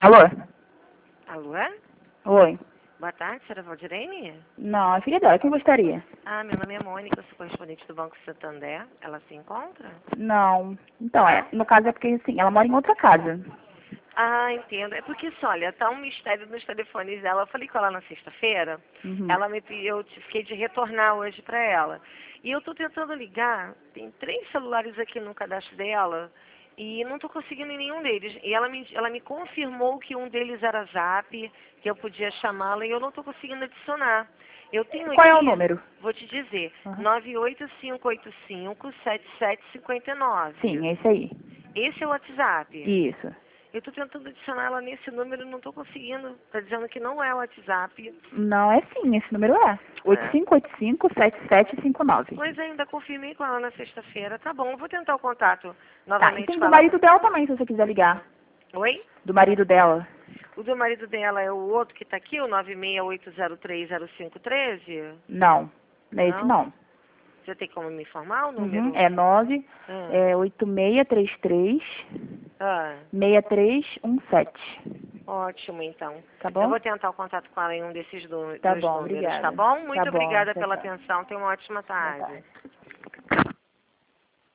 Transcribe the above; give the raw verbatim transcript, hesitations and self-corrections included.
Alô? Alô? é? Oi. Boa tarde, senhora Valdirene? Não, é filha dela. Quem gostaria? Ah, meu nome é Mônica, eu sou correspondente do Banco Santander. Ela se encontra? Não. Então, é, no caso é porque, assim, ela mora em outra casa. Ah, entendo. É porque, só, olha, tá um mistério nos telefones dela. Eu falei com ela na sexta-feira. Uhum. Ela me pediu, eu fiquei de retornar hoje pra ela. E eu tô tentando ligar, tem três celulares aqui no cadastro dela e não tô conseguindo em nenhum deles. E ela me, ela me confirmou que um deles era Zap, que eu podia chamá-la e eu não tô conseguindo adicionar. Eu tenho Qual é o aqui, número? vou te dizer, Uhum. nove oito cinco oito cinco, sete sete cinco nove. Sim, é esse aí. Esse é o WhatsApp. Isso. Eu estou tentando adicionar ela nesse número e não estou conseguindo. Está dizendo que não é o WhatsApp. Não, é sim, esse número é. oito É. cinco oito cinco, sete sete cinco nove. Mas ainda confirmei com ela na sexta-feira. Tá bom, eu vou tentar o contato Tá, e novamente tem com do ela. marido dela também, se você quiser ligar. Oi? Do marido dela. O do marido dela é o outro que está aqui, o nove seis oito zero três zero cinco um três? Não, não é esse Não? não. Você tem como me informar o Uhum, número? é nove, Ah. é oito seis três três, Ah, seis três um sete. ótimo, então. Tá Eu bom? vou tentar o contato com ela em um desses do- Tá dois bom, números, tá obrigada. bom? Tá Muito bom, obrigada tchau, pela tchau. atenção. Tenha uma ótima Boa tarde. tarde.